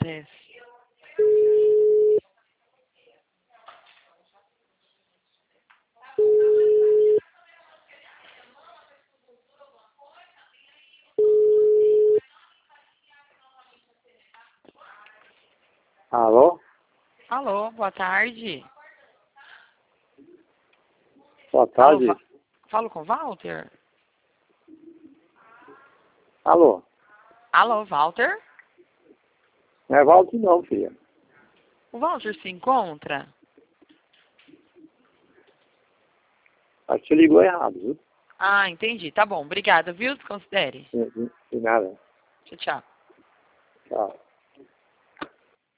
acontece? Alô? Alô, boa tarde. Boa Alô, tarde. falo com o Walter? Alô? Alô, Walter? Não é Walter não, filha. O Walter se encontra? Acho que você ligou errado, viu? Ah, entendi. Tá bom, obrigada, viu? Considere. De nada. Tchau, tchau. Tchau.